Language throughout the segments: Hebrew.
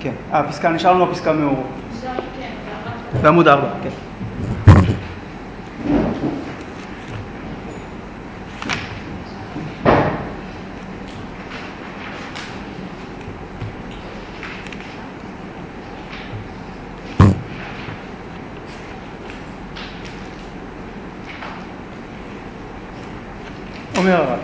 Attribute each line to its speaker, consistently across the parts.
Speaker 1: כן. הפסקה, נשאר לנו הפסקה מאורות.
Speaker 2: כן.
Speaker 1: בעמוד 4, כן. אומר הרב,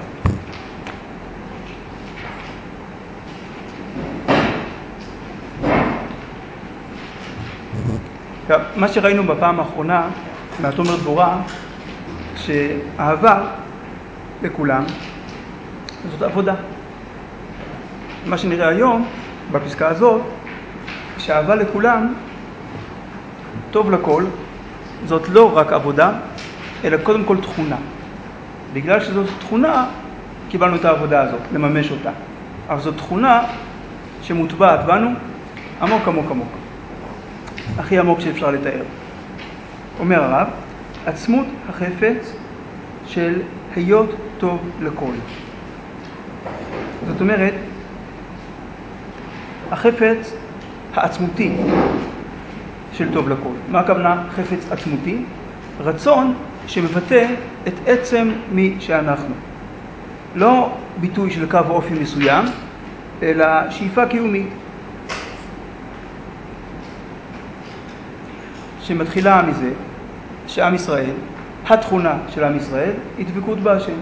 Speaker 1: מה שראינו בפעם האחרונה מהתומר דבורה, שאהבה לכולם זאת עבודה. מה שנראה היום בפסקה הזאת, שאהבה לכולם טוב לכל, זאת לא רק עבודה אלא קודם כל תכונה. בגלל שזאת תכונה קיבלנו את העבודה הזאת, לממש אותה. אבל זאת תכונה שמוטבעת בנו עמוק עמוק עמוק, הכי עמוק שאפשר לתאר. אומר הרב, עצמות החפץ של היות טוב לכל. זאת אומרת, החפץ העצמותי של טוב לכל. מה הכוונה חפץ עצמותי? רצון שמבטא את עצם מי שאנחנו. לא ביטוי של קו אופי מסוים, אלא שאיפה קיומית. שמתחילה מזה שעם ישראל, התכונה של עם ישראל, היא דבקות בהשם.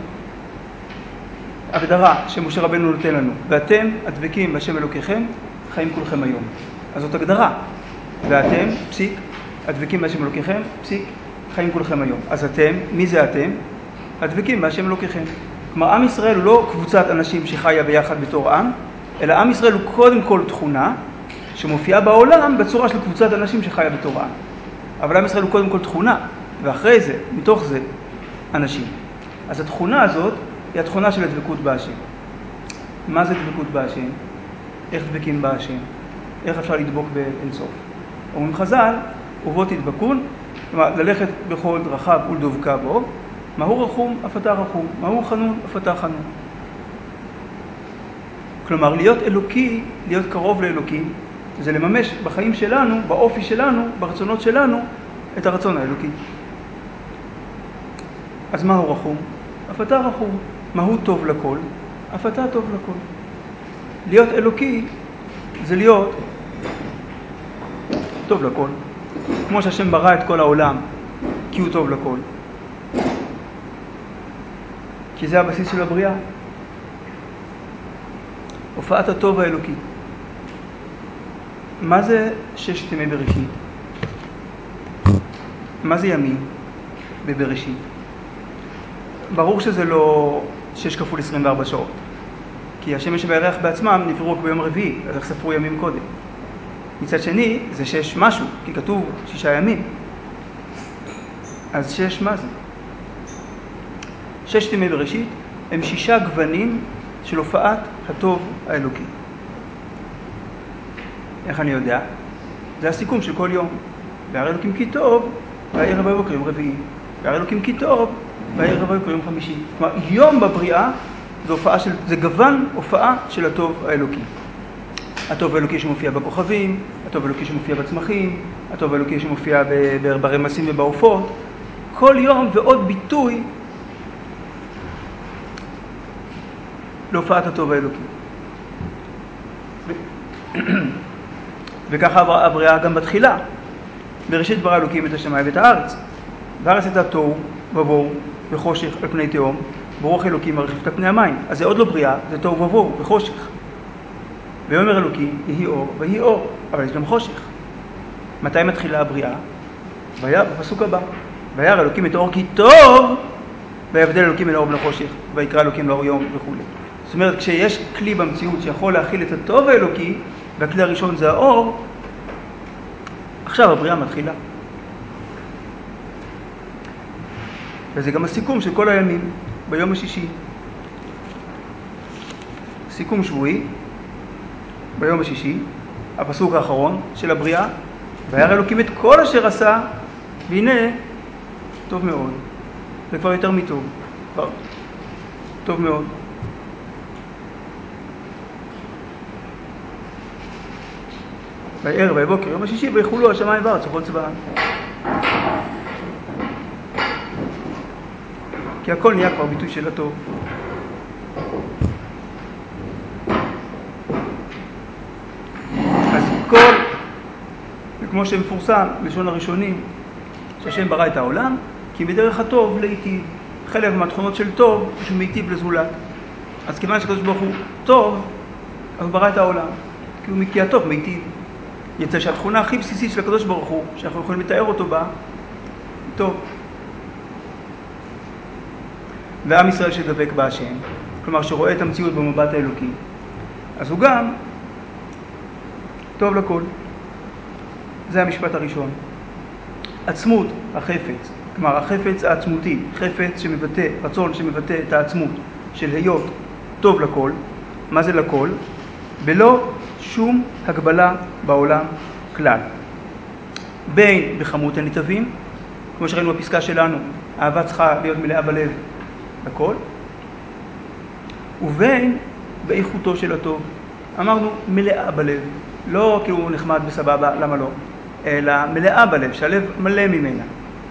Speaker 1: הגדרה שמשה רבנו נותן לנו, ואתם הדבקים בהשם אלוקיכם, חיים כולכם היום. אז זאת הגדרה. ואתם, פסיק, הדבקים בהשם אלוקיכם, פסיק, חיים כולכם היום. אז אתם, מי זה אתם? הדבקים בהשם אלוקיכם. כלומר, עם ישראל הוא לא קבוצת אנשים שחיה ביחד בתור עם, אלא עם ישראל הוא קודם כל תכונה שמופיעה בעולם בצורה של קבוצת אנשים שחיה בתור עם. אבל עם ישראל הוא קודם כל תכונה, ואחרי זה, מתוך זה, אנשים. אז התכונה הזאת היא התכונה של הדבקות בהשם. מה זה דבקות בהשם? איך דבקים בהשם? איך אפשר לדבוק באינסוף? אומרים חז"ל, ובו תדבקון, כלומר, ללכת בכל דרכיו ולדבקה בו. מהו רחום? אף אתה רחום. מהו חנון? אף אתה חנון. כלומר, להיות אלוקי, להיות קרוב לאלוקים, זה לממש בחיים שלנו, באופי שלנו, ברצונות שלנו, את הרצון האלוקי. אז מהו רחום? אף אתה רחום. מהו טוב לכל? אף אתה טוב לכל. להיות אלוקי זה להיות טוב לכל. כמו שהשם ברא את כל העולם, כי הוא טוב לכל. כי זה הבסיס של הבריאה. הופעת הטוב האלוקי. מה זה ששת ימי בראשית? מה זה ימים בבראשית? ברור שזה לא 6 כפול 24 שעות. כי השמש והירח בעצמם נבראו רק ביום רביעי, אז איך ספרו ימים קודם? מצד שני, זה 6 משהו, כי כתוב 6 ימים. אז 6 מה זה? 6 ימי בראשית הם 6 גוונים של הופעת הטוב האלוקי. איך אני יודע? זה הסיכום של כל יום. והרי אלוקים כי טוב, והערב בבוקר יום רביעי. והרי אלוקים כי טוב, והערב בבוקר יום חמישי. כלומר, יום בבריאה זה גוון הופעה של הטוב האלוקי. הטוב האלוקי שמופיע בכוכבים, הטוב האלוקי שמופיע בצמחים, הטוב האלוקי שמופיע ברמסים ובעופות. כל יום ועוד ביטוי להופעת הטוב האלוקי. וככה הבריאה גם בתחילה. בראשית ברא אלוקים את השמיים ואת הארץ. והארץ הייתה תוהו ובוהו וחושך על פני תהום, ורוח אלוקים מרחיב את פני המים. אז זה עוד לא בריאה, זה תוהו ובוהו וחושך. ויאמר אלוקים, יהי אור ויהי אור, אבל יש גם חושך. מתי מתחילה הבריאה? בפסוק הבא. וירא אלוקים את האור כי טוב, ויבדל אלוקים בין האור ובין החושך, ויקרא אלוקים לאור יום וכו'. זאת אומרת, כשיש כלי במציאות שיכול להכיל את הטוב האלוקי, והכלי הראשון זה האור, עכשיו הבריאה מתחילה. וזה גם הסיכום של כל הימים ביום השישי. סיכום שבועי ביום השישי, הפסוק האחרון של הבריאה, וירא אלוקים את כל אשר עשה, והנה טוב מאוד. זה כבר יותר מטוב. כבר טוב מאוד. בערב, בבוקר, יום השישי, ויחולו השמיים והארץ וכל צבאם. כי הכל נהיה כבר ביטוי של הטוב. אז כל, וכמו שמפורסם בלשון הראשונים, שהשם ברא את העולם, כי בדרך הטוב להיטיב. חלק מהתכונות של טוב, שהוא מיטיב לזולת. אז כיוון שקדוש ברוך הוא טוב, אז הוא ברא את העולם. כי הטוב מיטיב. יצא שהתכונה הכי בסיסית של הקדוש ברוך הוא, שאנחנו יכולים לתאר אותו בה, טוב. ועם ישראל שדבק בהשם, כלומר שרואה את המציאות במבט האלוקי, אז הוא גם טוב לכל. זה המשפט הראשון. עצמות החפץ, כלומר החפץ העצמותי, חפץ שמבטא, רצון שמבטא את העצמות של היות טוב לכל. מה זה לכל? בלא שום הגבלה בעולם כלל. בין בכמות הנתבים, כמו שראינו בפסקה שלנו, אהבה צריכה להיות מלאה בלב לכל, ובין באיכותו של הטוב. אמרנו מלאה בלב, לא כאילו נחמד וסבבה, למה לא? אלא מלאה בלב, שהלב מלא ממנה.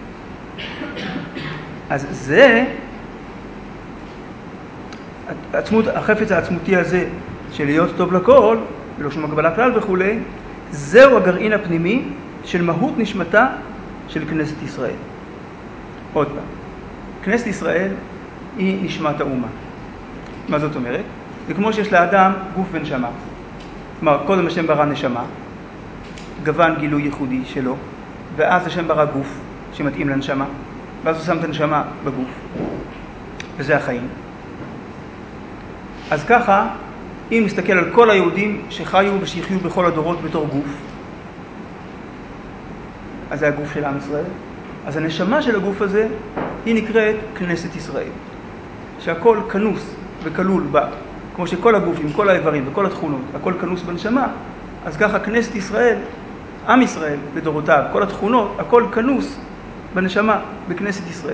Speaker 1: אז זה, החפץ העצמותי הזה של להיות טוב לכל, לא שום הגבלה כלל וכולי, זהו הגרעין הפנימי של מהות נשמתה של כנסת ישראל. עוד פעם, כנסת ישראל היא נשמת האומה. מה זאת אומרת? זה כמו שיש לאדם גוף ונשמה. כלומר, קודם השם ברא נשמה, גוון גילוי ייחודי שלו, ואז השם ברא גוף שמתאים לנשמה, ואז הוא שם את הנשמה בגוף, וזה החיים. אז ככה, אם נסתכל על כל היהודים שחיו ושיחיו בכל הדורות בתור גוף, אז זה הגוף של עם ישראל. אז הנשמה של הגוף הזה היא נקראת כנסת ישראל, שהכל כנוס וכלול בה, כמו שכל הגוף עם כל האיברים וכל התכונות, הכל כנוס בנשמה, אז ככה כנסת ישראל, עם ישראל לדורותיו, כל התכונות, הכל כנוס בנשמה, בכנסת ישראל.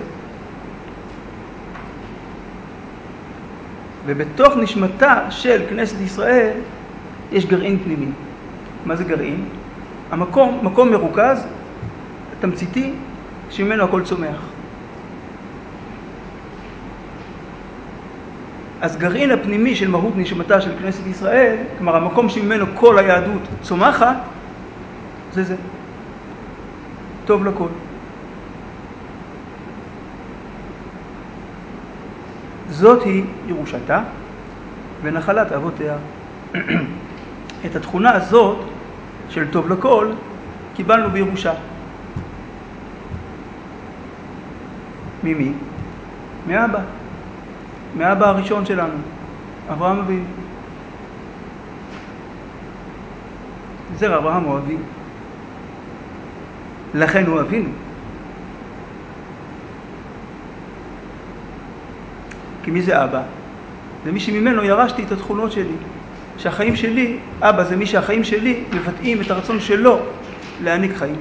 Speaker 1: ובתוך נשמתה של כנסת ישראל יש גרעין פנימי. מה זה גרעין? מקום מרוכז, תמציתי, שממנו הכל צומח. אז גרעין הפנימי של מהות נשמתה של כנסת ישראל, כלומר המקום שממנו כל היהדות צומחת, זה. טוב לכל. זאת היא ירושתה ונחלת אבותיה. את התכונה הזאת של טוב לכל קיבלנו בירושה. ממי? מאבא. מאבא הראשון שלנו, אברהם אבינו. זרע אברהם הוא אבינו. לכן הוא אבינו. כי מי זה אבא? זה מי שממנו ירשתי את התכונות שלי. שהחיים שלי, אבא זה מי שהחיים שלי מבטאים את הרצון שלו להעניק חיים.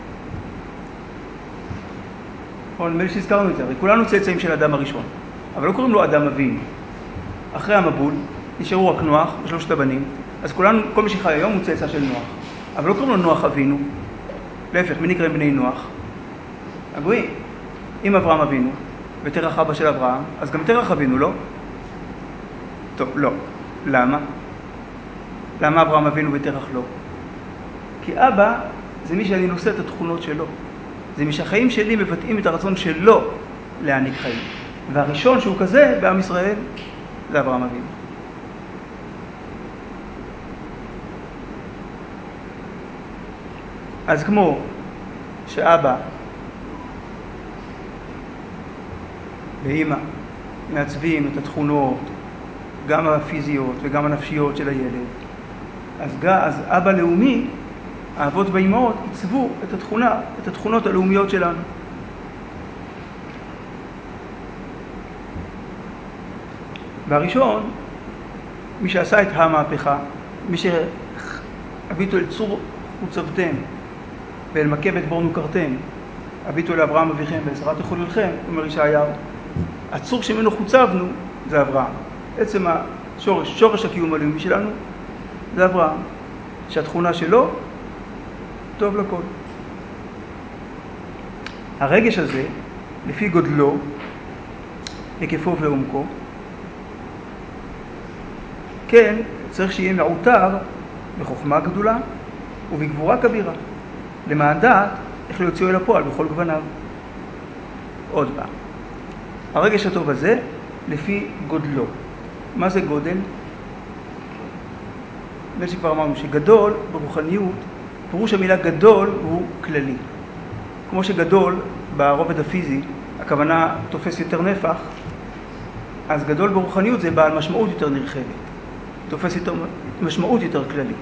Speaker 1: נדמה לי שהזכרנו את זה, הרי כולנו צאצאים של אדם הראשון, אבל לא קוראים לו אדם אבינו. אחרי המבול נשארו רק נוח ושלושת הבנים, אז כולנו, כל מי שחי היום הוא צאצא של נוח, אבל לא קוראים לו נוח אבינו. להפך, מי נקראים בני נוח? הגויים. אם אברהם אבינו ותרח אבא של אברהם, אז גם תרח אבינו, לא? טוב, לא. למה? למה אברהם אבינו ותרח לא? כי אבא זה מי שאני נושא את התכונות שלו. זה מי שהחיים שלי מבטאים את הרצון שלו להעניק חיים. והראשון שהוא כזה בעם ישראל זה אברהם אבינו. אז כמו שאבא ואמא מעצבים את התכונות, גם הפיזיות וגם הנפשיות של הילד, אז אבא לאומי, האבות והאימהות עיצבו את התכונות הלאומיות שלנו. והראשון, מי שעשה את המהפכה, מי שהביטו אל צור חוצבתם ואל מכבת בור נוכרתם, הביטו אל אברהם אביכם ואל שרה תחוללכם, אומר ישעיהו. הצור שממנו חוצבנו זה אברהם. עצם שורש הקיום הלאומי שלנו זה אברהם, שהתכונה שלו טוב לכל. הרגש הזה, לפי גודלו, היקפו ועומקו, כן, צריך שיהיה מעוטר בחוכמה גדולה ובגבורה כבירה, למען דעת איך להוציאו אל הפועל בכל גווניו. עוד פעם, הרגש הטוב הזה לפי גודלו. מה זה גודל? נדמה שכבר אמרנו שגדול ברוחניות, פירוש המילה גדול הוא כללי. כמו שגדול ברובד הפיזי, הכוונה תופס יותר נפח, אז גדול ברוחניות זה בעל משמעות יותר נרחבת, תופס יותר משמעות יותר כללית.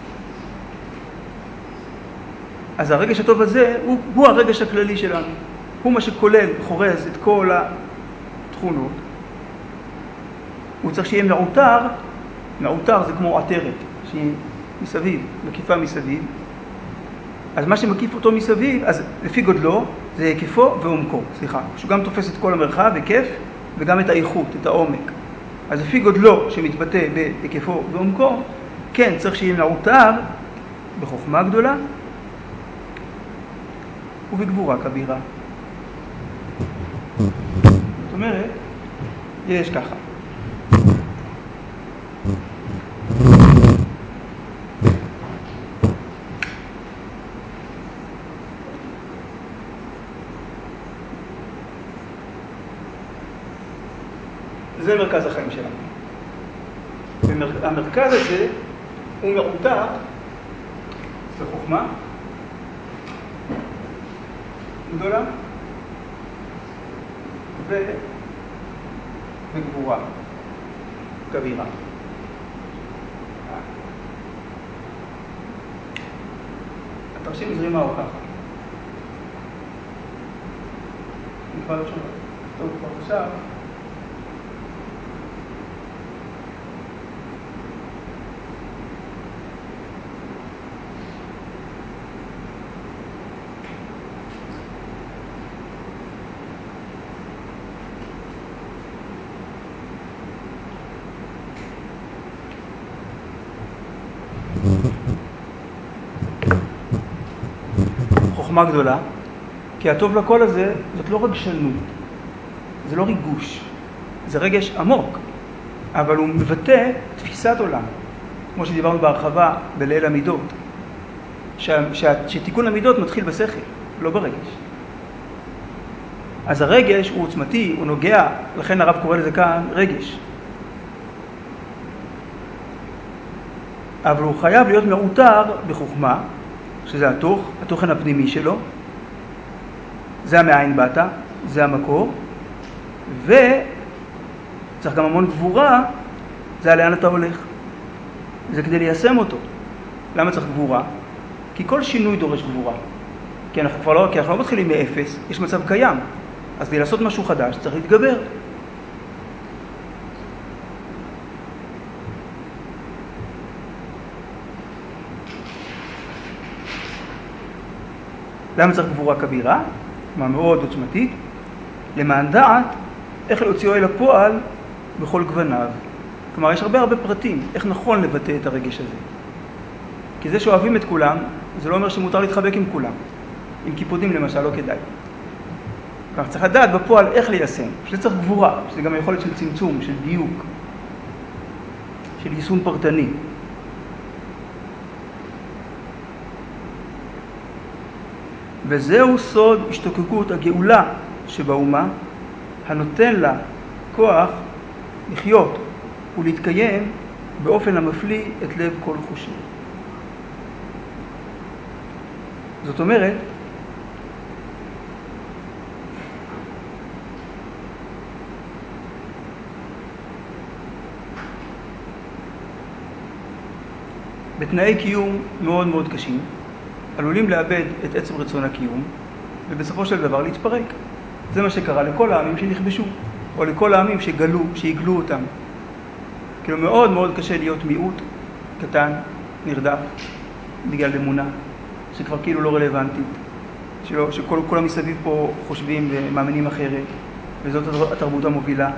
Speaker 1: אז הרגש הטוב הזה הוא הרגש הכללי שלנו, הוא מה שכולל, חורז את כל התכונות. הוא צריך שיהיה מעוטר, מעוטר זה כמו עטרת, שהיא מסביב, מקיפה מסביב. אז מה שמקיף אותו מסביב, אז לפי גודלו, זה היקפו ועומקו, שהוא גם תופס את כל המרחב, היקף, וגם את האיכות, את העומק. אז לפי גודלו שמתבטא בהיקפו ועומקו, כן, צריך שיהיה מעוטר בחוכמה גדולה ובגבורה כבירה. זאת אומרת, יש ככה. זה מרכז החיים שלנו. המרכז הזה הוא מעוטר בחוכמה גדולה ובגבורה כבירה. התרשים זרימה או ככה. אני כבר לא שומע. טוב, כבר עכשיו. חוכמה גדולה, כי הטוב לכל הזה זאת לא רגשנות, זה לא ריגוש, זה רגש עמוק, אבל הוא מבטא תפיסת עולם, כמו שדיברנו בהרחבה בליל המידות, שתיקון המידות מתחיל בשכל, לא ברגש. אז הרגש הוא עוצמתי, הוא נוגע, לכן הרב קורא לזה כאן רגש. אבל הוא חייב להיות מעוטר בחוכמה, שזה התוכן הפנימי שלו, זה המאין באת, זה המקור, וצריך גם המון גבורה, זה לאן אתה הולך. זה כדי ליישם אותו. למה צריך גבורה? כי כל שינוי דורש גבורה. כי אנחנו לא מתחילים מאפס, יש מצב קיים. אז כדי לעשות משהו חדש צריך להתגבר. למה צריך גבורה כבירה? מה מאוד עוצמתית, למען דעת איך להוציאו אל הפועל בכל גווניו. כלומר, יש הרבה פרטים, איך נכון לבטא את הרגש הזה. כי זה שאוהבים את כולם, זה לא אומר שמותר להתחבק עם כולם. עם קיפודים למשל, לא כדאי. כלומר, צריך לדעת בפועל איך ליישם. שזה צריך גבורה, שזה גם יכולת של צמצום, של דיוק, של יישום פרטני. וזהו סוד השתוקקות הגאולה שבאומה, הנותן לה כוח לחיות ולהתקיים באופן המפליא את לב כל חושי. זאת אומרת, בתנאי קיום מאוד מאוד קשים, עלולים לאבד את עצם רצון הקיום, ובסופו של דבר להתפרק. זה מה שקרה לכל העמים שנכבשו, או לכל העמים שהגלו אותם. כאילו מאוד מאוד קשה להיות מיעוט קטן, נרדף, בגלל אמונה, שכבר כאילו לא רלוונטית, שכל המסביב פה חושבים ומאמינים אחרת, וזאת התרבות המובילה.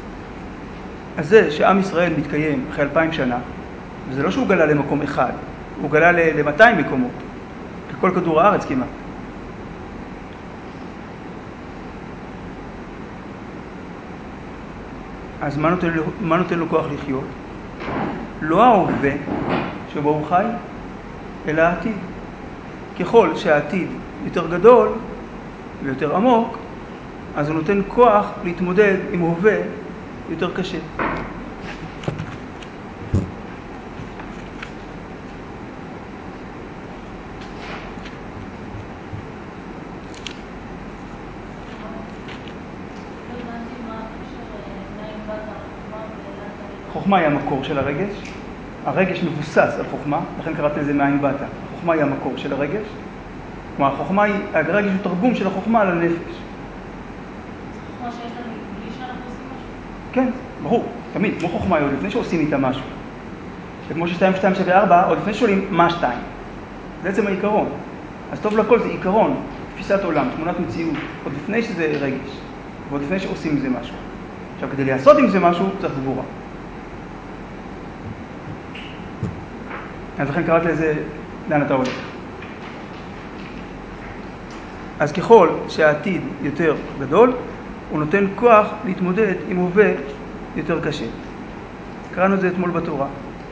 Speaker 1: אז זה שעם ישראל מתקיים אחרי 2000 שנה, וזה לא שהוא גלה למקום אחד, הוא גלה ל-200 מקומות, ככל כדור הארץ כמעט. אז מה נותן לו כוח לחיות? לא ההווה שבו הוא חי, אלא העתיד. ככל שהעתיד יותר גדול ויותר עמוק, אז הוא נותן כוח להתמודד עם הווה יותר קשה. חוכמה היא המקור של הרגש. הרגש מבוסס על חוכמה, לכן קראתי לזה מאין באת. החוכמה היא המקור של הרגש. כלומר, החוכמה היא, הרגש הוא תרגום של החוכמה על הנפש.
Speaker 2: חוכמה שיש לנו בלי שאנחנו עושים משהו?
Speaker 1: כן, ברור, תמיד, כמו חוכמה היא עוד לפני שעושים איתה משהו. וכמו ש2 2 שווה 4, עוד לפני שואלים מה 2. זה בעצם העיקרון. אז טוב לכל זה עיקרון, תפיסת עולם, תמונת מציאות, עוד לפני שזה רגש, ועוד לפני שעושים עם זה משהו. עכשיו, כדי לעשות עם זה משהו, צריך גבורה. אז לכן קראתי לזה, לאן אתה הולך. אז ככל שהעתיד יותר גדול, הוא נותן כוח להתמודד עם הווה יותר קשה. קראנו את זה אתמול בתורה.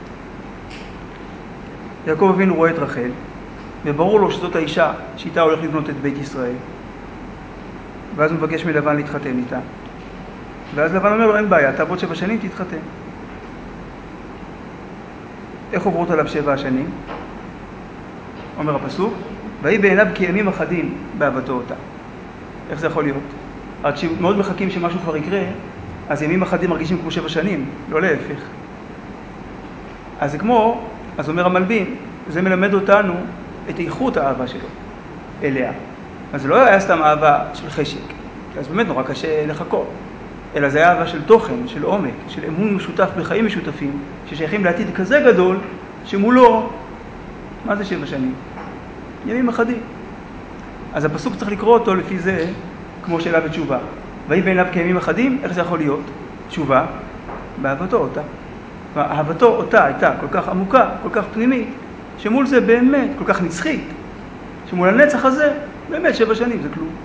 Speaker 1: יעקב אבינו רואה את רחל, וברור לו שזאת האישה שאיתה הולך לבנות את בית ישראל. ואז הוא מבקש מלבן להתחתן איתה. ואז לבן אומר לו, אין בעיה, תעבוד 7 שנים, תתחתן. איך עוברות עליו 7 שנים? אומר הפסוק, והיא בעיניו כימים אחדים באהבתו אותה. איך זה יכול להיות? רק שמאוד מחכים שמשהו כבר יקרה, אז ימים אחדים מרגישים כמו 7 שנים, לא להפך. אז זה כמו, אז אומר המלבין, זה מלמד אותנו את איכות האהבה שלו אליה. אז זה לא היה סתם אהבה של חשק, אז באמת נורא קשה לחכות, אלא זה היה אהבה של תוכן, של עומק, של אמון משותף בחיים משותפים, ששייכים לעתיד כזה גדול, שמולו, מה זה 7 שנים? ימים אחדים. אז הפסוק צריך לקרוא אותו לפי זה, כמו שאלה ותשובה. והיא בעיניו כימים אחדים, איך זה יכול להיות? תשובה, באהבתו אותה. אהבתו אותה הייתה כל כך עמוקה, כל כך פנימית, שמול זה באמת כל כך נצחית, שמול הנצח הזה, באמת 7 שנים זה כלום.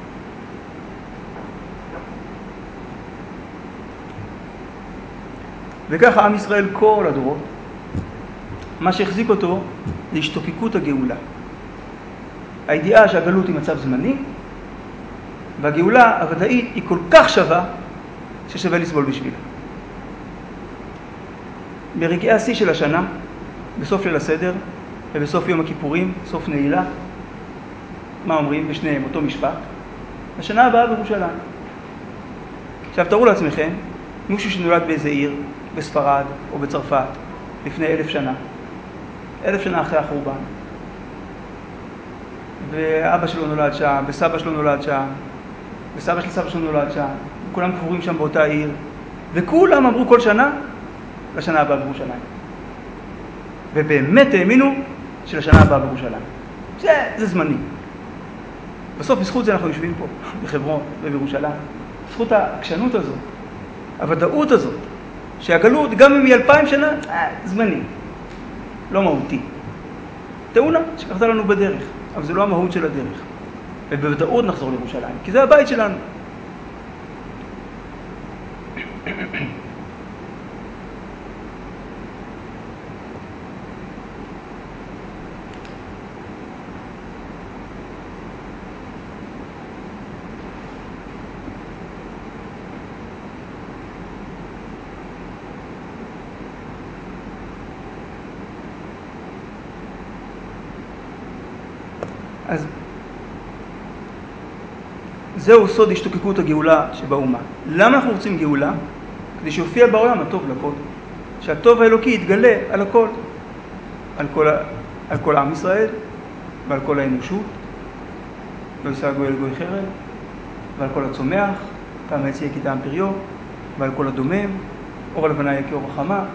Speaker 1: וככה עם ישראל כל הדורות, מה שהחזיק אותו להשתוקקות הגאולה. הידיעה שהגלות היא מצב זמני, והגאולה הוודאית היא כל כך שווה, ששווה לסבול בשבילה. ברגעי השיא של השנה, בסוף ליל הסדר, ובסוף יום הכיפורים, סוף נעילה, מה אומרים? בשניהם אותו משפט. השנה הבאה בירושלים. עכשיו תראו לעצמכם, מישהו שנולד באיזה עיר, בספרד או בצרפת, לפני 1000 שנה. 1000 שנה אחרי החורבן. ואבא שלו נולד שם, וסבא שלו נולד שם, וסבא של סבא שלו נולד שם, וכולם קבורים שם באותה עיר, וכולם אמרו כל שנה, לשנה הבאה בירושלים. ובאמת האמינו שלשנה הבאה בירושלים. זה זמני. בסוף בזכות זה אנחנו יושבים פה, בחברון ובירושלים. בזכות העקשנות הזאת, הוודאות הזאת, שהגלות גם אם היא 2000 שנה, זמני. לא מהותי. תאונה שקרתה לנו בדרך, אבל זה לא המהות של הדרך. ובוודאות נחזור לירושלים, כי זה הבית שלנו. אז זהו סוד השתוקקות הגאולה שבאומה. למה אנחנו רוצים גאולה? כדי שיופיע בעולם הטוב לכל. שהטוב האלוקי יתגלה על הכל. על כל עם ישראל, ועל כל האנושות, לא יישא גוי אל גוי חרב, ועל כל הצומח, טעם העץ יהיה כטעם פריו, ועל כל הדומם, אור הלבנה יהיה כאור החמה.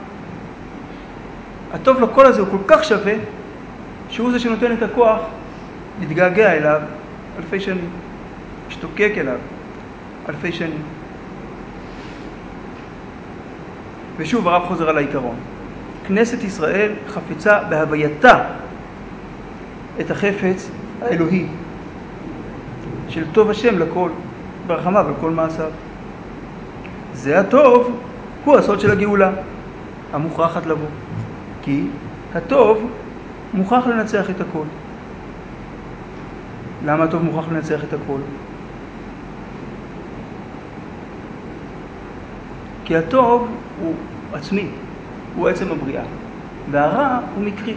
Speaker 1: הטוב לכל הזה הוא כל כך שווה, שהוא זה שנותן את הכוח להתגעגע אליו 1000 שנים, להשתוקק אליו 1000 שנים. ושוב הרב חוזר על העיקרון. כנסת ישראל חפצה בהווייתה את החפץ האלוהי של טוב השם לכל, ברחמיו על כל מעשיו. זה הטוב, הוא הסוד של הגאולה, המוכרחת לבוא. כי הטוב מוכרח לנצח את הכל. למה הטוב מוכרח לנצח את הכל? כי הטוב הוא עצמי, הוא עצם הבריאה, והרע הוא מקרי.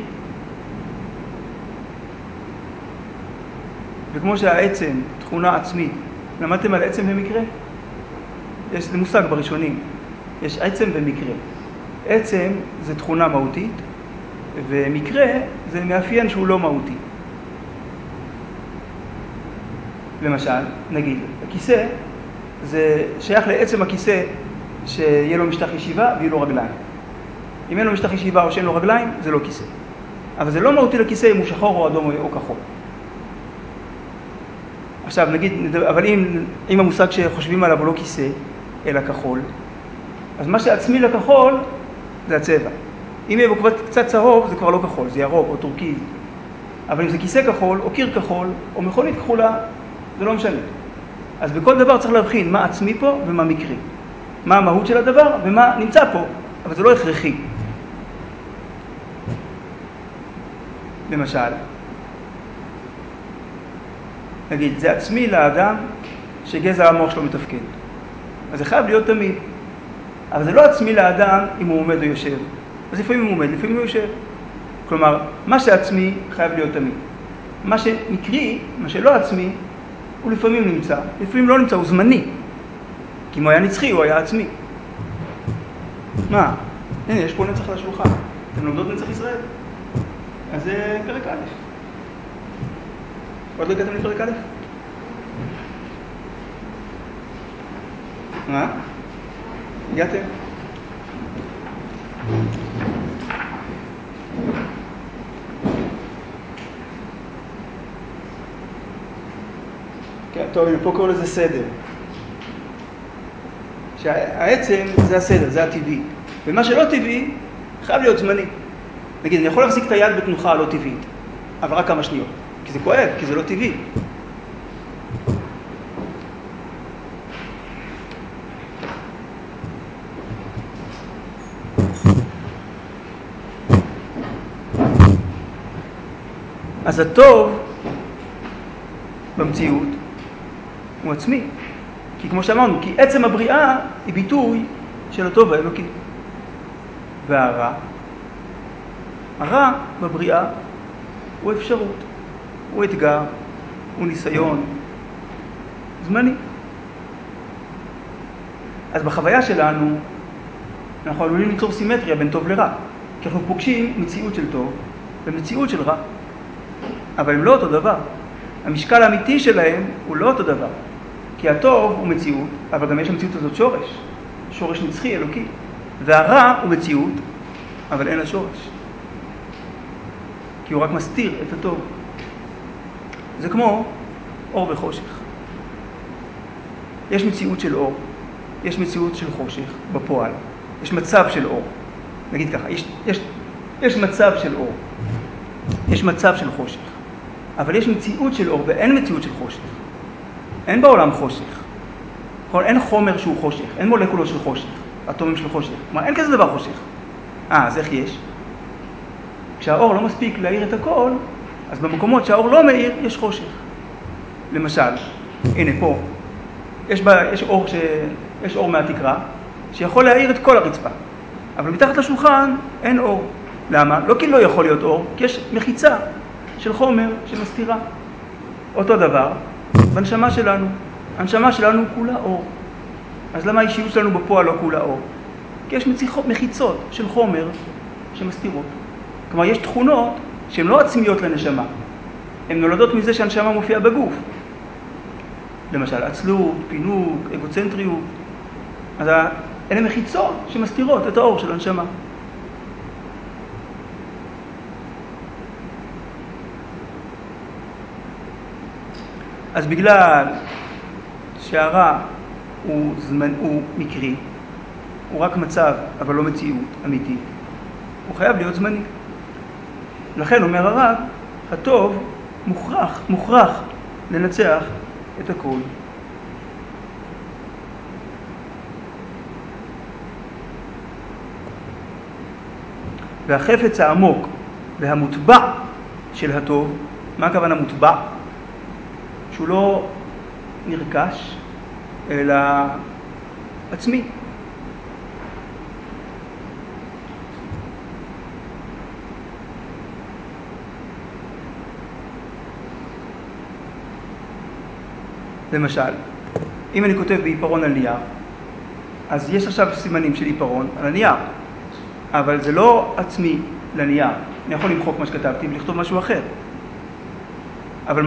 Speaker 1: וכמו שהעצם, תכונה עצמית, למדתם על עצם ומקרה? יש זה מושג בראשונים, יש עצם ומקרה. עצם זה תכונה מהותית, ומקרה זה מאפיין שהוא לא מהותי. למשל, נגיד, הכיסא זה שייך לעצם הכיסא שיהיה לו משטח ישיבה ויהיה לו רגליים. אם אין לו משטח ישיבה או שאין לו רגליים, זה לא כיסא. אבל זה לא מהותי לכיסא אם הוא שחור או אדום או כחול. עכשיו נגיד, אבל אם המושג שחושבים עליו הוא לא כיסא, אלא כחול, אז מה שעצמי לכחול זה הצבע. אם יהיה בו קצת צהוב זה כבר לא כחול, זה ירוק או טורקיז. אבל אם זה כיסא כחול או קיר כחול או מכונית כחולה, זה לא משנה. אז בכל דבר צריך להבחין מה עצמי פה ומה מקרי. מה המהות של הדבר ומה נמצא פה, אבל זה לא הכרחי. למשל, נגיד, זה עצמי לאדם שגזע המוח שלו מתפקד. אז זה חייב להיות תמיד. אבל זה לא עצמי לאדם אם הוא עומד או יושב. אז לפעמים הוא עומד, לפעמים הוא יושב. כלומר, מה שעצמי חייב להיות תמיד. מה שמקרי, מה שלא עצמי, הוא לפעמים נמצא, לפעמים לא נמצא, הוא זמני. כי אם הוא היה נצחי, הוא היה עצמי. מה? הנה, יש פה נצח על השולחן. אתם לומדות נצח ישראל? אז זה פרק א'. עוד לא הגעתם לפרק א'? מה? הגעתם? כן, טוב, פה קוראים לזה סדר. שהעצם זה הסדר, זה הטבעי. ומה שלא טבעי, חייב להיות זמני. נגיד, אני יכול להחזיק את היד בתנוחה לא טבעית, אבל רק כמה שניות. כי זה כואב, כי זה לא טבעי. אז הטוב במציאות הוא עצמי. כי כמו שאמרנו, כי עצם הבריאה היא ביטוי של הטוב האלוקי. והרע, הרע בבריאה הוא אפשרות, הוא אתגר, הוא ניסיון, זמני. אז בחוויה שלנו אנחנו עלולים ליצור סימטריה בין טוב לרע, כי אנחנו פוגשים מציאות של טוב ומציאות של רע. אבל הם לא אותו דבר. המשקל האמיתי שלהם הוא לא אותו דבר. כי הטוב הוא מציאות, אבל גם יש למציאות הזאת שורש. שורש נצחי, אלוקי. והרע הוא מציאות, אבל אין לה שורש. כי הוא רק מסתיר את הטוב. זה כמו אור וחושך. יש מציאות של אור, יש מציאות של חושך בפועל. יש מצב של אור. נגיד ככה, יש מצב של אור. יש מצב של חושך. אבל יש מציאות של אור ואין מציאות של חושך. אין בעולם חושך. אין חומר שהוא חושך, אין מולקולות של חושך, אטומים של חושך. כלומר, אין כזה דבר חושך. אז איך יש? כשהאור לא מספיק להאיר את הכל, אז במקומות שהאור לא מאיר, יש חושך. למשל, הנה פה, יש אור מהתקרה, שיכול להאיר את כל הרצפה. אבל מתחת לשולחן אין אור. למה? לא כי לא יכול להיות אור, כי יש מחיצה של חומר שמסתירה. אותו דבר, בנשמה שלנו. הנשמה שלנו כולה אור. אז למה האישיות שלנו בפועל לא כולה אור? כי יש מחיצות של חומר שמסתירות. כלומר, יש תכונות שהן לא עצמיות לנשמה. הן נולדות מזה שהנשמה מופיעה בגוף. למשל, עצלות, פינוק, אגוצנטריות. אז אלה מחיצות שמסתירות את האור של הנשמה. אז בגלל שהרע הוא מקרי, הוא רק מצב, אבל לא מציאות אמיתית. הוא חייב להיות זמני. לכן אומר הרב, הטוב מוכרח לנצח את הכל. והחפץ העמוק והמוטבע של הטוב, מה הכוונה מוטבע? שהוא לא נרכש, אלא עצמי. למשל, אם אני כותב בעיפרון על נייר, אז יש עכשיו סימנים של עיפרון על הנייר, אבל זה לא עצמי לנייר. אני יכול למחוק מה שכתבתי ולכתוב משהו אחר. אבל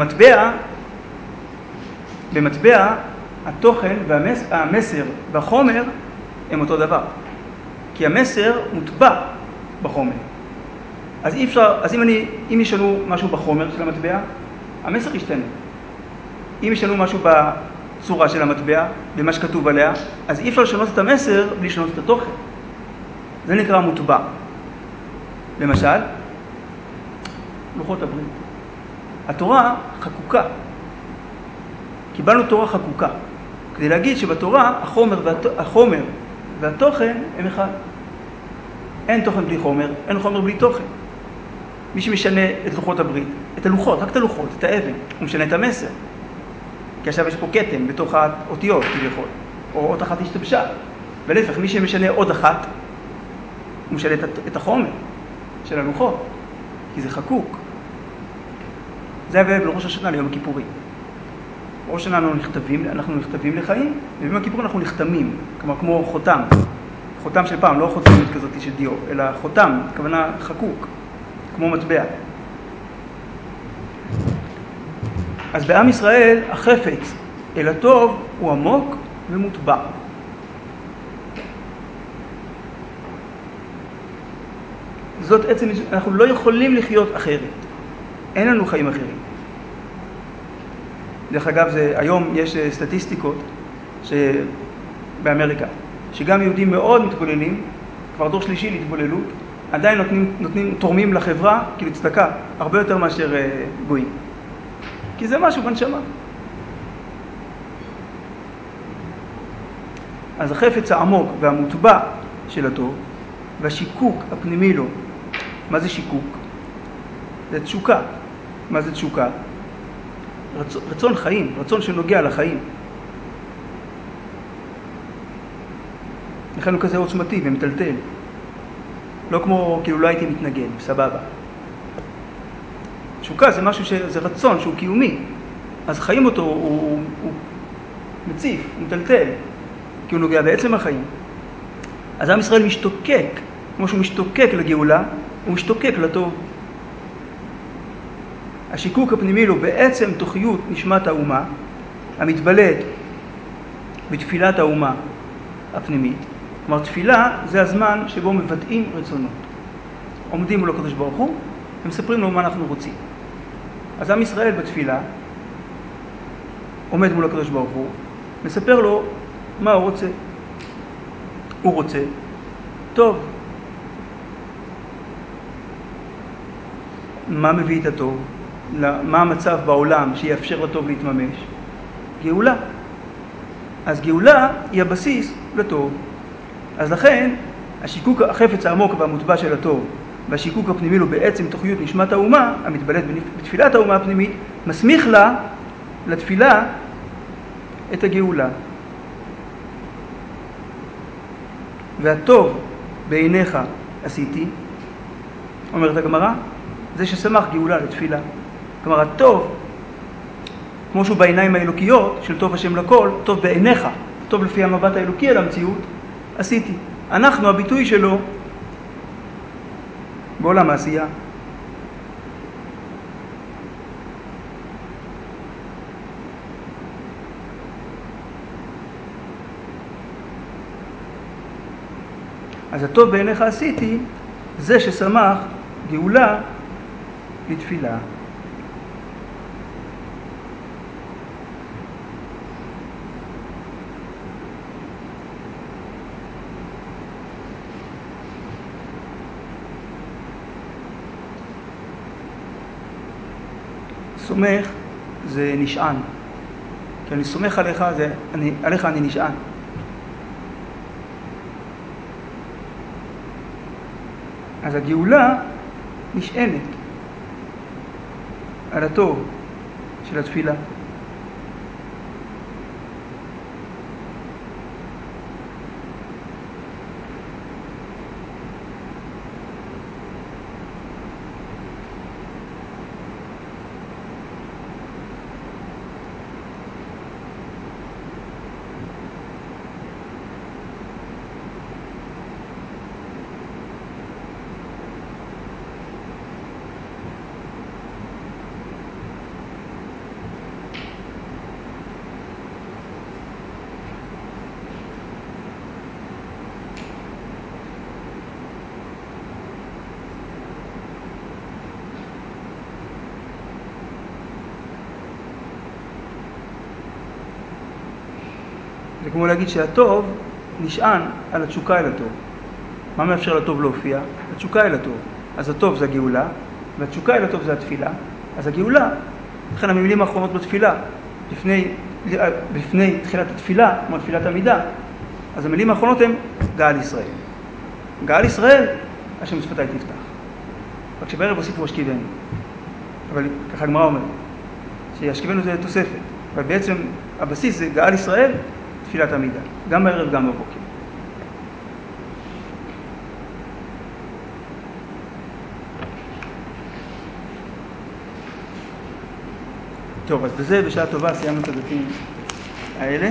Speaker 1: במטבע התוכן והמסר והחומר הם אותו דבר. כי המסר מוטבע בחומר. אז אי אפשר, אז אם ישנו משהו בחומר של המטבע, המסר ישתנה. אם ישנו משהו בצורה של המטבע, במה שכתוב עליה, אז אי אפשר לשנות את המסר בלי לשנות את התוכן. זה נקרא מוטבע. למשל, לוחות הברית. התורה חקוקה. קיבלנו תורה חקוקה. כדי להגיד שבתורה החומר והתוכן הם אחד. אין תוכן בלי חומר, אין חומר בלי תוכן. מי שמשנה את לוחות הברית, את הלוחות, רק את הלוחות, את האבן, הוא משנה את המסר. כי עכשיו יש פה קטן בתוך האותיות כביכול, או אות אחת השתבשה. ולהפך, מי שמשנה עוד אחת, הוא משנה את החומר של הלוחות, כי זה חקוק. זה ההבדל בין ראש השנה ליום הכיפורים. בראש השנה אנחנו נכתבים לחיים, וביום הכיפור אנחנו נחתמים, כלומר כמו חותם. חותם של פעם, לא חותמת כזאת של דיו, אלא חותם, הכוונה חקוק, כמו מטבע. אז בעם ישראל החפץ אל הטוב הוא עמוק ומוטבע. זאת עצם, אנחנו לא יכולים לחיות אחרת. אין לנו חיים אחרים. דרך אגב, היום יש סטטיסטיקות באמריקה, שגם יהודים מאוד מתבוללים, כבר דור שלישי להתבוללות, עדיין תורמים לחברה, כאילו צדקה, הרבה יותר מאשר גויים. כי זה משהו בנשמה. אז החפץ העמוק והמוטבע של הטוב, והשיקוק הפנימי לו, מה זה שיקוק? זה תשוקה. מה זה תשוקה? רצון חיים, רצון שנוגע לחיים. לכן הוא כזה עוצמתי ומטלטל. לא כמו, כאילו לא הייתי מתנגן, סבבה. תשוקה זה משהו זה רצון שהוא קיומי. אז חיים אותו, הוא מציף, הוא מטלטל, כי הוא נוגע בעצם החיים. אז עם ישראל משתוקק, כמו שהוא משתוקק לגאולה, הוא משתוקק לטוב. השיקוק הפנימי לו בעצם תוכיות נשמת האומה, המתבלט בתפילת האומה הפנימית. כלומר, תפילה זה הזמן שבו מבטאים רצונות. עומדים מול הקדוש ברוך הוא, ומספרים לו מה אנחנו רוצים. אז עם ישראל בתפילה עומד מול הקדוש ברוך הוא, מספר לו מה הוא רוצה. הוא רוצה טוב. מה מביא את הטוב? מה המצב בעולם שיאפשר לטוב להתממש? גאולה. אז גאולה היא הבסיס לטוב. אז לכן, השיקוק, החפץ העמוק והמוטבע של הטוב, והשיקוק הפנימי לו בעצם תוכיות נשמת האומה, המתבלט בתפילת האומה הפנימית, מסמיך לה, לתפילה, את הגאולה. והטוב בעיניך עשיתי, אומרת הגמרא, זה ששמח גאולה לתפילה. כלומר, הטוב, כמו שהוא בעיניים האלוקיות של טוב השם לכל, טוב בעיניך, טוב לפי המבט האלוקי על המציאות, עשיתי. אנחנו, הביטוי שלו, בעולם העשייה. אז הטוב בעיניך עשיתי, זה ששמח גאולה לתפילה. סומך זה נשען. כי אני סומך עליך, עליך אני נשען. אז הגאולה נשענת על הטוב של התפילה. זה כמו להגיד שהטוב נשען על התשוקה אל הטוב. מה מאפשר לטוב להופיע? התשוקה אל הטוב. אז הטוב זה הגאולה, והתשוקה אל הטוב זה התפילה. אז הגאולה, לכן המילים האחרונות בתפילה, לפני תחילת התפילה, כמו תפילת עמידה, אז המילים האחרונות הן גאל ישראל. גאל ישראל, השם שפתיי תפתח. רק שבערב הוסיפו השכיבנו. אבל ככה הגמרא אומרת, שהשכיבנו זה תוספת. אבל בעצם הבסיס זה גאל ישראל, תפילת עמידה. גם בערב, גם בבוקר. טוב, אז בזה בשעה טובה סיימנו את הדפים האלה.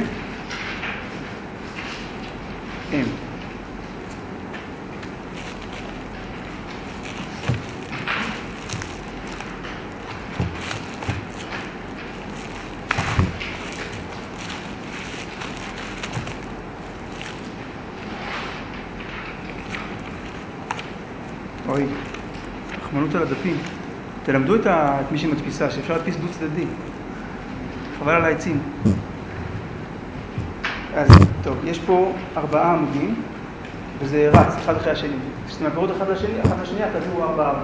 Speaker 1: אוי, רחמנות על הדפים. תלמדו את מי שמדפיסה, שאפשר להדפיס דו צדדי. חבל על העצים. אז טוב, יש פה 4 עמודים, וזה רץ אחד אחרי השני. כשאתם מעברות אחד לשני, תביאו 4.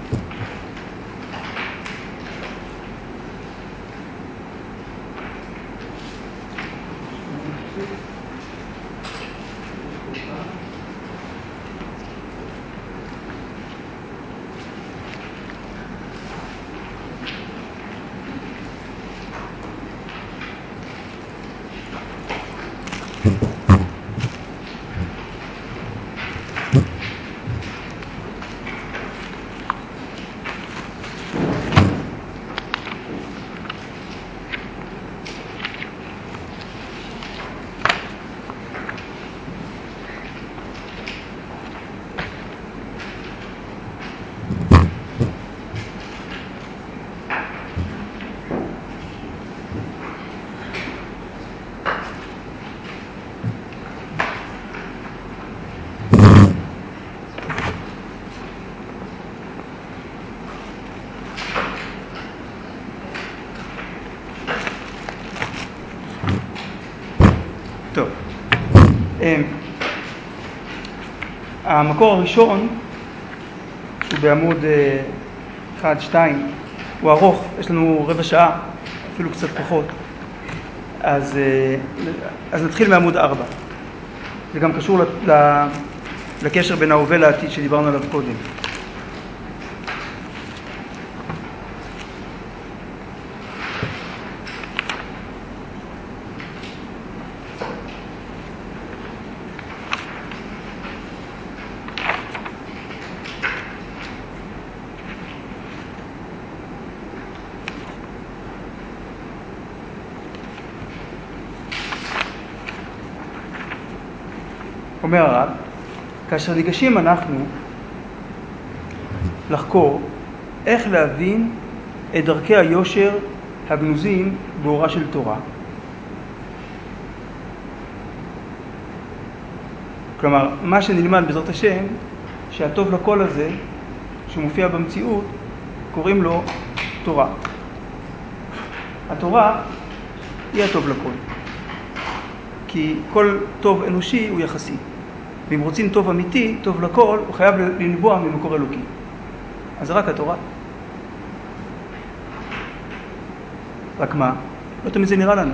Speaker 1: טוב, המקור הראשון, שהוא בעמוד 1-2, הוא ארוך, יש לנו רבע שעה, אפילו קצת פחות, אז נתחיל מעמוד 4. זה גם קשור לקשר בין ההווה לעתיד שדיברנו עליו קודם. אומר הרב, כאשר ניגשים אנחנו לחקור איך להבין את דרכי היושר הגנוזים באורה של תורה. כלומר, מה שנלמד בעזרת השם, שהטוב לכל הזה, שמופיע במציאות, קוראים לו תורה. התורה היא הטוב לכל. כי כל טוב אנושי הוא יחסי. ואם רוצים טוב אמיתי, טוב לכל, הוא חייב לנבוע ממקור אלוקי. אז זה רק התורה. רק מה? לא תמיד זה נראה לנו.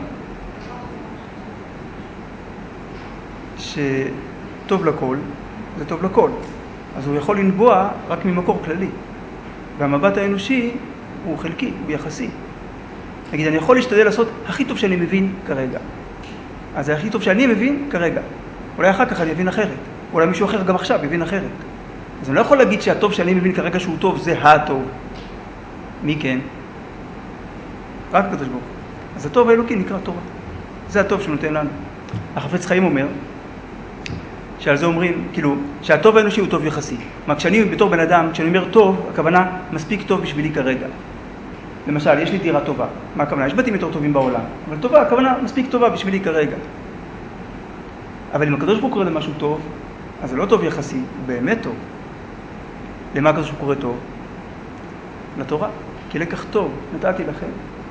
Speaker 1: שטוב לכל, זה טוב לכל. אז הוא יכול לנבוע רק ממקור כללי. והמבט האנושי הוא חלקי, הוא יחסי. נגיד, אני יכול להשתדל לעשות הכי טוב שאני מבין כרגע. אז זה הכי טוב שאני מבין כרגע. אולי אחר כך אני אבין אחרת. אולי מישהו אחר גם עכשיו יבין אחרת. אז אני לא יכול להגיד שהטוב שאני מבין כרגע שהוא טוב, זה הטוב. מי כן? רק הקדוש ברוך הוא. אז הטוב האלוקי נקרא תורה. זה הטוב שהוא נותן לנו. החפץ חיים אומר, שעל זה אומרים, כאילו, שהטוב האנושי הוא טוב יחסי. מה, כשאני בתור בן אדם, כשאני אומר טוב, הכוונה מספיק טוב בשבילי כרגע. למשל, יש לי דירה טובה. מה הכוונה? יש בתים יותר טובים בעולם. אבל טובה, הכוונה מספיק טובה בשבילי כרגע. אבל אם הקדוש ברוך הוא קורא למשהו טוב, אז זה לא טוב יחסי, הוא באמת טוב. למה הקדוש ברוך הוא קורא טוב? לתורה. כי לקח טוב, נתתי לכם.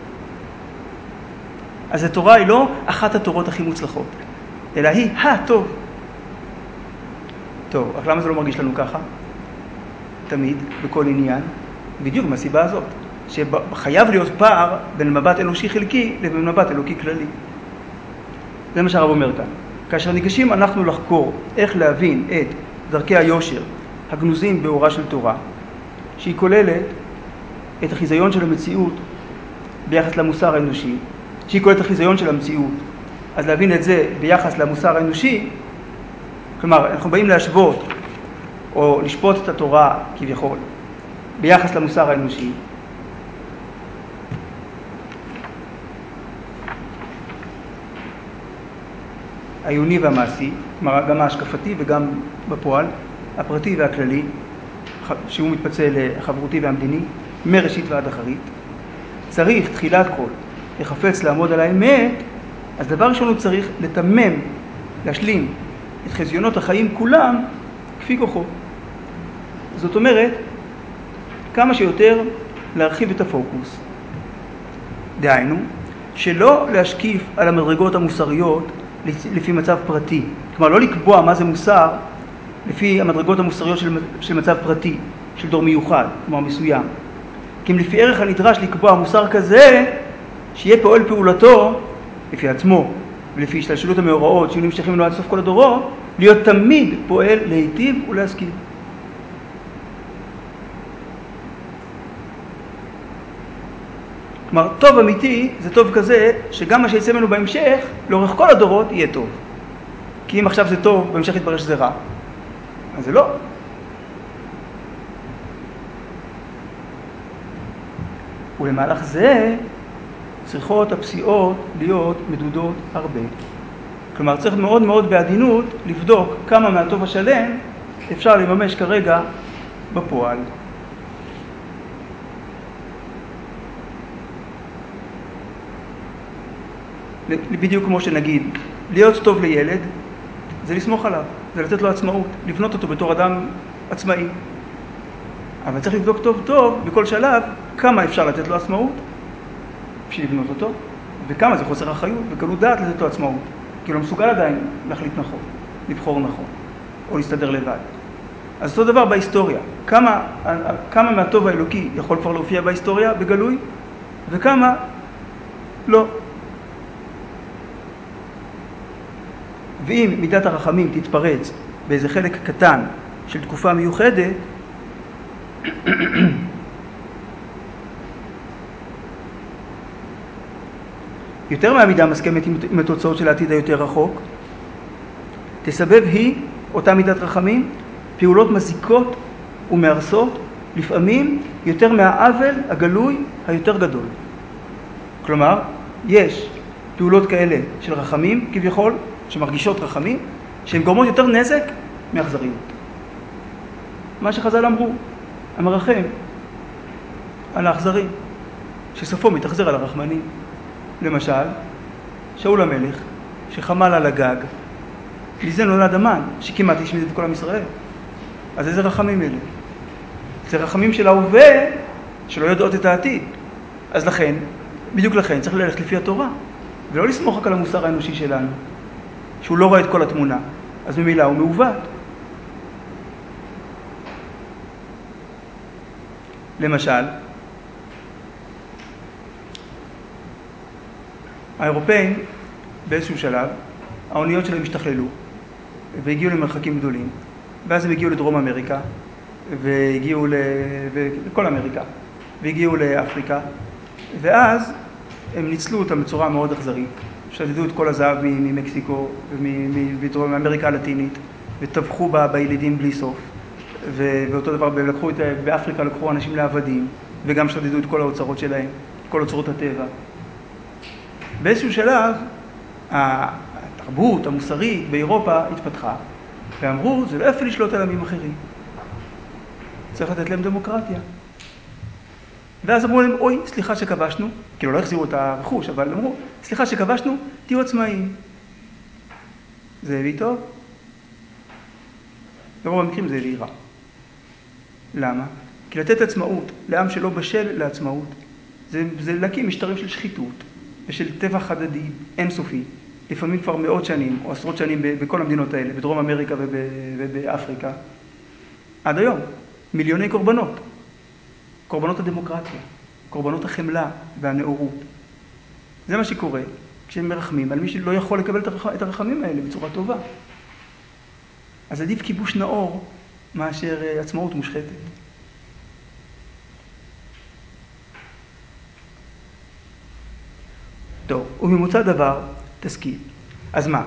Speaker 1: אז התורה היא לא אחת התורות הכי מוצלחות, אלא היא הטוב. טוב, אך למה זה לא מרגיש לנו ככה? תמיד, בכל עניין, בדיוק מהסיבה הזאת, שחייב להיות פער בין מבט אנושי חלקי לבין מבט אלוקי כללי. זה מה שהרב אומר כאן. כאשר ניגשים אנחנו לחקור איך להבין את דרכי היושר הגנוזים באורה של תורה, שהיא כוללת את החיזיון של המציאות ביחס למוסר האנושי, שהיא כוללת את החיזיון של המציאות, אז להבין את זה ביחס למוסר האנושי, כלומר, אנחנו באים להשוות או לשפוט את התורה כביכול ביחס למוסר האנושי. העיוני והמעשי, כלומר גם ההשקפתי וגם בפועל, הפרטי והכללי, שהוא מתפצל לחברותי והמדיני, מראשית ועד אחרית. צריך תחילת כל לחפץ לעמוד על האמת, אז דבר ראשון הוא צריך לתמם, להשלים את חזיונות החיים כולם כפי כוחו. זאת אומרת, כמה שיותר להרחיב את הפוקוס. דהיינו, שלא להשקיף על המדרגות המוסריות לפי מצב פרטי. כלומר, לא לקבוע מה זה מוסר לפי המדרגות המוסריות של מצב פרטי, של דור מיוחד, כלומר מסוים. כי אם לפי ערך הנדרש לקבוע מוסר כזה, שיהיה פועל פעולתו לפי עצמו, ולפי השתלשלות המאורעות שיהיו נמשכים לו עד סוף כל הדורות, להיות תמיד פועל להיטיב ולהשכיל. כלומר, טוב אמיתי זה טוב כזה שגם מה שיצא ממנו בהמשך, לאורך כל הדורות, יהיה טוב. כי אם עכשיו זה טוב, בהמשך יתברר שזה רע. אז זה לא. ולמהלך זה צריכות הפסיעות להיות מדודות הרבה. כלומר, צריך מאוד מאוד בעדינות לבדוק כמה מהטוב השלם אפשר לממש כרגע בפועל. בדיוק כמו שנגיד, להיות טוב לילד זה לסמוך עליו, זה לתת לו עצמאות, לבנות אותו בתור אדם עצמאי. אבל צריך לבדוק טוב טוב בכל שלב כמה אפשר לתת לו עצמאות בשביל לבנות אותו, וכמה זה חוסר אחריות וקלות דעת לתת לו עצמאות, כי הוא לא מסוגל עדיין להחליט נכון, לבחור נכון, או להסתדר לבד. אז אותו דבר בהיסטוריה, כמה מהטוב האלוקי יכול כבר להופיע בהיסטוריה בגלוי, וכמה לא. ואם מידת הרחמים תתפרץ באיזה חלק קטן של תקופה מיוחדת, יותר מהמידה מסכמת עם התוצאות של העתיד היותר רחוק, תסבב היא, אותה מידת רחמים, פעולות מזיקות ומארסות, לפעמים יותר מהעוול הגלוי היותר גדול. כלומר, יש פעולות כאלה של רחמים כביכול, שמרגישות רחמים, שהן גורמות יותר נזק מאכזריות. מה שחז"ל אמרו, המרחם על האכזרים, שסופו מתאכזר על הרחמנים. למשל, שאול המלך, שחמל על הגג, מזה נולד המן, שכמעט השמיד את כל עם ישראל. אז איזה רחמים אלה? זה רחמים של ההווה, שלא יודעות את העתיד. אז לכן, בדיוק לכן, צריך ללכת לפי התורה, ולא לסמוך רק על המוסר האנושי שלנו, שהוא לא רואה את כל התמונה, אז ממילא הוא מעוות. למשל, האירופאים באיזשהו שלב, האוניות שלהם השתכללו והגיעו למרחקים גדולים, ואז הם הגיעו לדרום אמריקה והגיעו לכל אמריקה והגיעו לאפריקה, ואז הם ניצלו אותם בצורה מאוד אכזרית, שדדו את כל הזהב ממקסיקו ומדרום אמריקה הלטינית וטבחו בילידים בלי סוף, ואותו דבר באפריקה לקחו אנשים לעבדים וגם שדדו את כל האוצרות שלהם, כל אוצרות הטבע. באיזשהו שלב התרבות המוסרית באירופה התפתחה ואמרו זה לא יפה לשלוט על עמים אחרים, צריך לתת להם דמוקרטיה. ואז אמרו להם, אוי, סליחה שכבשנו, כאילו לא החזירו את הרכוש, אבל אמרו, סליחה שכבשנו, תהיו עצמאיים. זה הביא טוב? ברוב המקרים זה הביא רע. למה? כי לתת עצמאות לעם שלא בשל לעצמאות, זה להקים משטרים של שחיתות ושל טבח הדדי אינסופי, לפעמים כבר מאות שנים או עשרות שנים בכל המדינות האלה, בדרום אמריקה ובאפריקה. עד היום, מיליוני קורבנות. קורבנות הדמוקרטיה, קורבנות החמלה והנאורות. זה מה שקורה כשהם מרחמים על מי שלא יכול לקבל את הרחמים האלה בצורה טובה. אז עדיף כיבוש נאור מאשר עצמאות מושחתת. טוב, וממוצע דבר תשכיל. אז מה?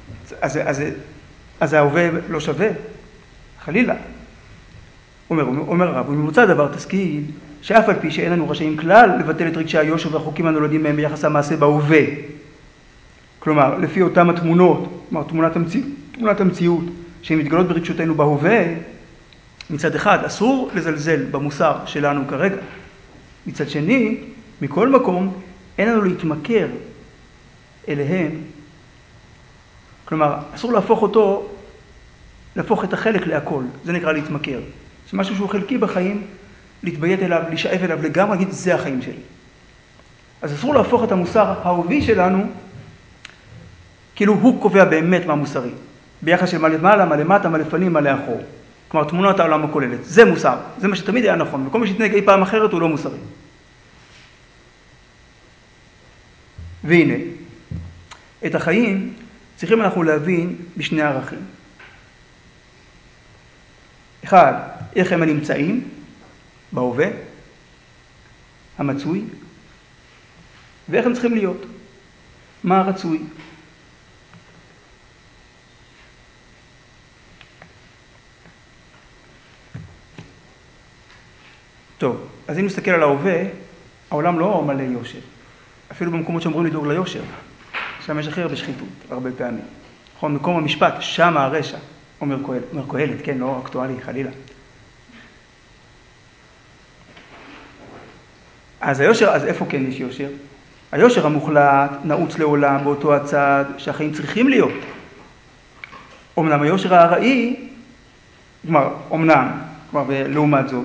Speaker 1: אז ההווה לא שווה? חלילה. אומר הרב, וממוצע דבר תשכיל, שאף על פי שאין לנו רשאים כלל לבטל את רגשי היושר והחוקים הנולדים מהם ביחס המעשה בהווה. כלומר, לפי אותם התמונות, כלומר תמונת המציאות שמתגלות ברגשותינו בהווה, מצד אחד אסור לזלזל במוסר שלנו כרגע. מצד שני, מכל מקום, אין לנו להתמכר אליהם. כלומר, אסור להפוך את החלק להכל. זה נקרא להתמכר. זה משהו שהוא חלקי בחיים, להתביית אליו, להישאב אליו לגמרי, להגיד, זה החיים שלי. אז אסור להפוך את המוסר ההובי שלנו, כאילו הוא קובע באמת מה מוסרי. ביחס של מה למעלה, מה למטה, מה לפנים, מה לאחור. כלומר, תמונת העולם הכוללת. זה מוסר. זה מה שתמיד היה נכון. וכל מי שיתנהג אי פעם אחרת הוא לא מוסרי. והנה, את החיים צריכים אנחנו להבין בשני ערכים. אחד, איך הם הנמצאים בהווה, המצוי, ואיך הם צריכים להיות, מה הרצוי. טוב, אז אם נסתכל על ההווה, העולם לא מלא יושר. אפילו במקומות שאומרים לדאוג ליושר. שם יש הכי הרבה שחיתות, הרבה פעמים. נכון, מקום המשפט, שם הרשע, אומר קהלת, כן, לא אקטואלי, חלילה. אז היושר, אז איפה כן יש יושר? היושר המוחלט נעוץ לעולם באותו הצד שהחיים צריכים להיות. אמנם היושר הארעי, כלומר, לעומת זאת,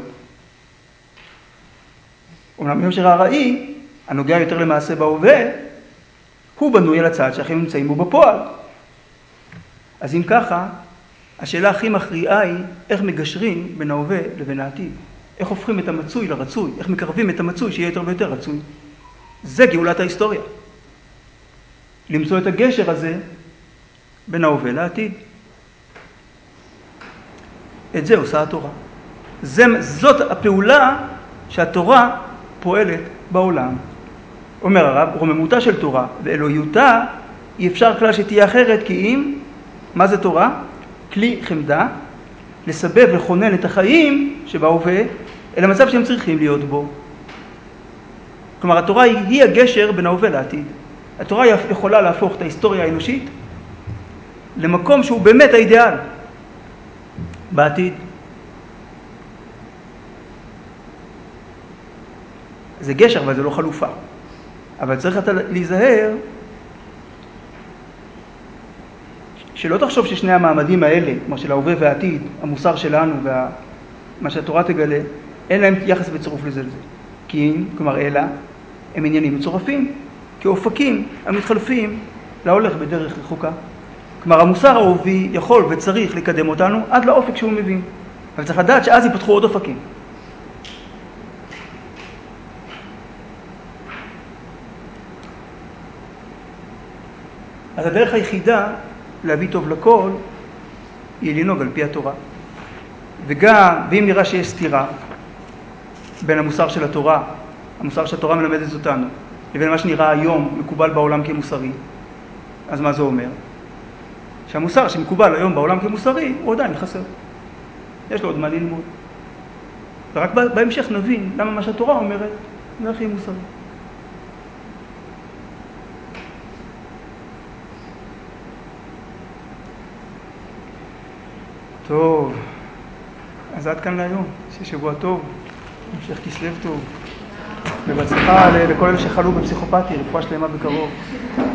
Speaker 1: אמנם היושר הארעי, הנוגע יותר למעשה בהווה, הוא בנוי על הצד שהחיים נמצאים בו בפועל. אז אם ככה, השאלה הכי מכריעה היא איך מגשרים בין ההווה לבין העתיד. איך הופכים את המצוי לרצוי, איך מקרבים את המצוי שיהיה יותר ויותר רצוי. זה גאולת ההיסטוריה. למצוא את הגשר הזה בין ההווה לעתיד. את זה עושה התורה. זאת הפעולה שהתורה פועלת בעולם. אומר הרב, רוממותה של תורה ואלוהיותה אי אפשר כלל שתהיה אחרת, כי אם, מה זה תורה? כלי חמדה, לסבב ולכונן את החיים שבהווה, אל המצב שהם צריכים להיות בו. כלומר, התורה היא הגשר בין ההווה לעתיד. התורה יכולה להפוך את ההיסטוריה האנושית למקום שהוא באמת האידיאל בעתיד. זה גשר, אבל זה לא חלופה. אבל צריך להיזהר שלא תחשוב ששני המעמדים האלה, כמו של ההווה והעתיד, המוסר שלנו ומה שהתורה תגלה, אין להם יחס בצירוף לזה. כי אם, כלומר אלא, הם עניינים מצורפים, כאופקים המתחלפים להולך בדרך רחוקה. כלומר, המוסר ההובי יכול וצריך לקדם אותנו עד לאופק שהוא מבין. אבל צריך לדעת שאז ייפתחו עוד אופקים. אז הדרך היחידה להביא טוב לכל היא לנהוג על פי התורה. ואם נראה שיש סתירה בין המוסר של התורה, המוסר שהתורה מלמדת אותנו, לבין מה שנראה היום מקובל בעולם כמוסרי, אז מה זה אומר? שהמוסר שמקובל היום בעולם כמוסרי הוא עדיין חסר. יש לו עוד מה ללמוד. ורק בהמשך נבין למה מה שהתורה אומרת זה הכי מוסרי. טוב, אז עד כאן להיום. ששבוע טוב, המשך כסלו טוב. ובהצלחה לכל אלה שחלו בפסיכופתיה, רפואה שלמה בקרוב.